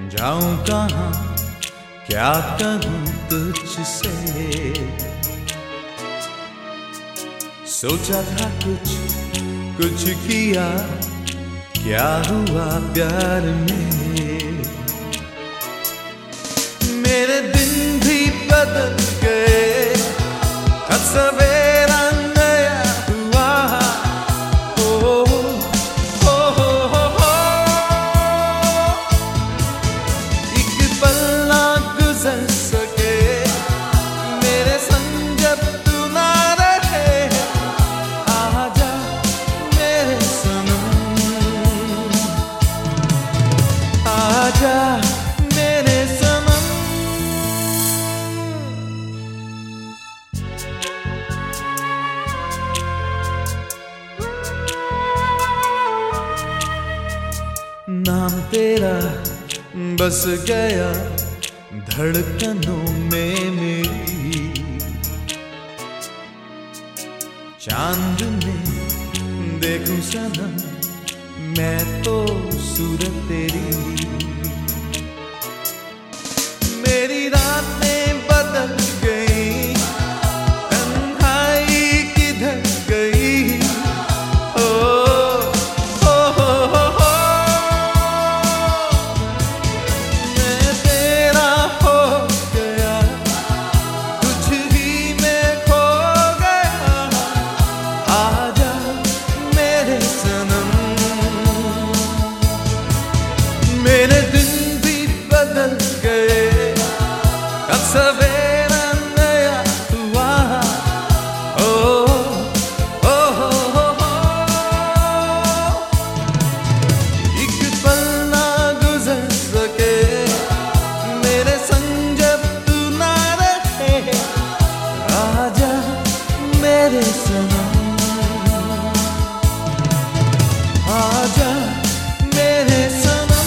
जाऊं कहाँ, क्या करूं तुझसे। सोचा था कुछ कुछ किया, क्या हुआ प्यार में। मेरे दिन भी बदल गए, हर सवेरा नया हुआ। ओ, एक पल ना गुजर सके मेरे संग जब तू ना रहे। आजा मेरे सनम, आजा मेरे सनम। नाम तेरा बस गया धड़कनों में मेरी। चांद में देखूं सनम मैं तो सूरत तेरी। मेरी रातें बदल गई, तन्हाई किधर गई। मैं तेरा हो गया, कुछ ही में खो गया। आजा मेरे सनम, मेरे दिन भी बदल गए, कब सवेरा नया हुआ। ओ, ओ, ओ, ओ, एक पल ना गुजर सके मेरे संग जब तू ना रहे। आजा मेरे सनम, आजा मेरे सनम,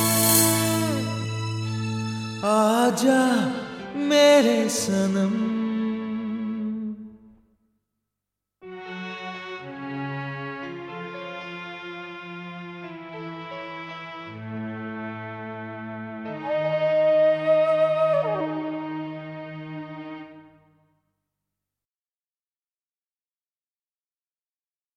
आजा मेरे सनम।